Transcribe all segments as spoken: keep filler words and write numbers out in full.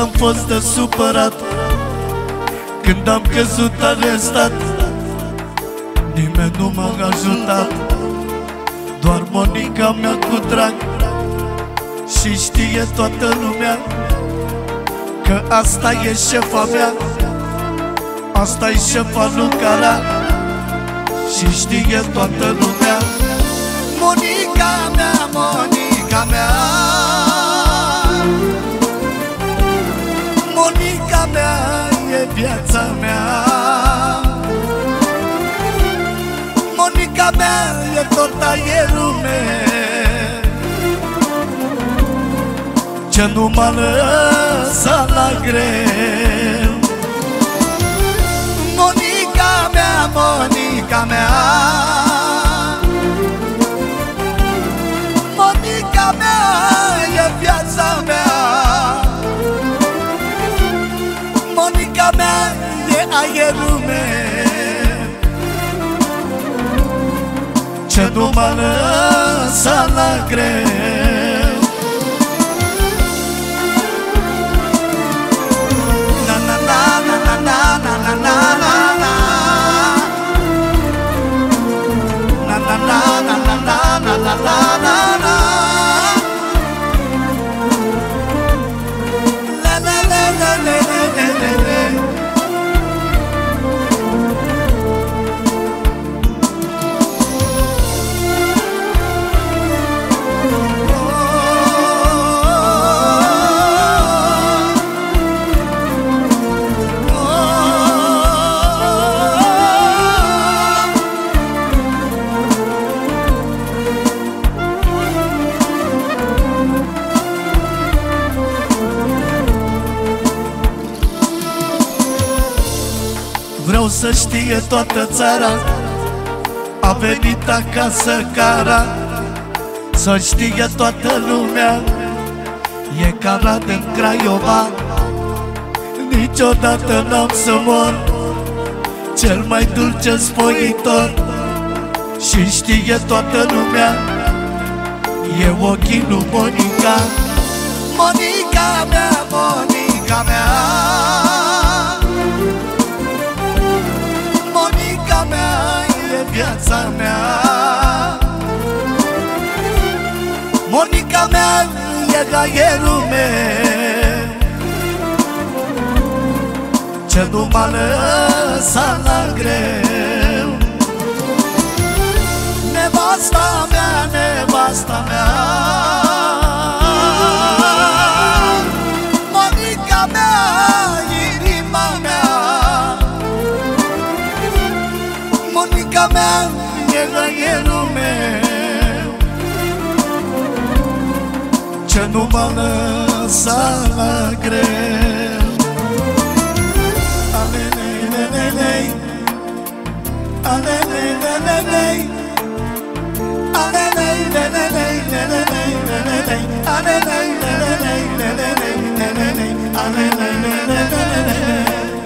am fost de supărat, când am căzut arestat, nimeni nu m-a ajutat. Doar Monica mea cu drag, și știe toată lumea că asta e șefa mea, asta e șefa lui Cara, și știe toată lumea. Monica mea, Monica mea, Monica mea e viața mea. Monica mea e tot aerul meu, ce nu m-a lăsat la greu. Monica mea, Monica mea, Monica mea e viața mea. Monica mea e aerul meu, ce nu m-a lăsat la greu. Na na na na na na na na na na, na na na na na na na na na na, la la la la la la la la. Vreau să știe toată țara, a venit acasă Cara, să știe toată lumea, e Cara din Craiova. Niciodată n-am să mor, cel mai dulce spăitor, și știe toată lumea, e ochii lui Monica. Monica mea, Monica mea, Monica mea e viața mea. Monica mea e aerul meu, ce nu m-a lăsat la greu. Nevasta mea, nevasta mea, Monica mea, inima mea. Monica mea e aerul meu, ce nu m-a lăsat la greu. Alelelelelei, alelelelelei, alelelelelei, alelelelelei, alelelelelei, alelelelelei,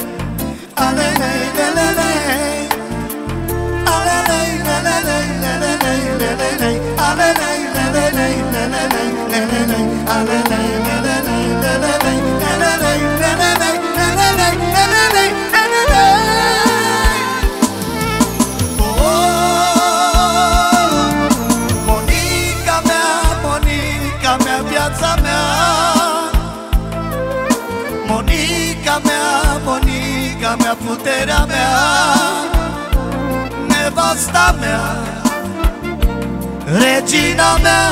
alelelelelei. Monica mea, Monica mea, viața mea. Monica mea, Monica mea, puterea mea. Nevasta mea, regina mea.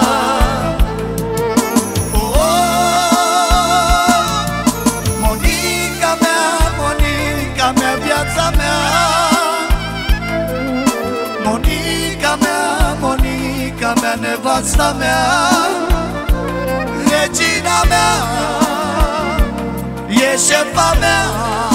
Oh, Monica mea, Monica mea, viața mea. Monica mea, Monica mea, nevasta mea. Regina mea, e șefa mea.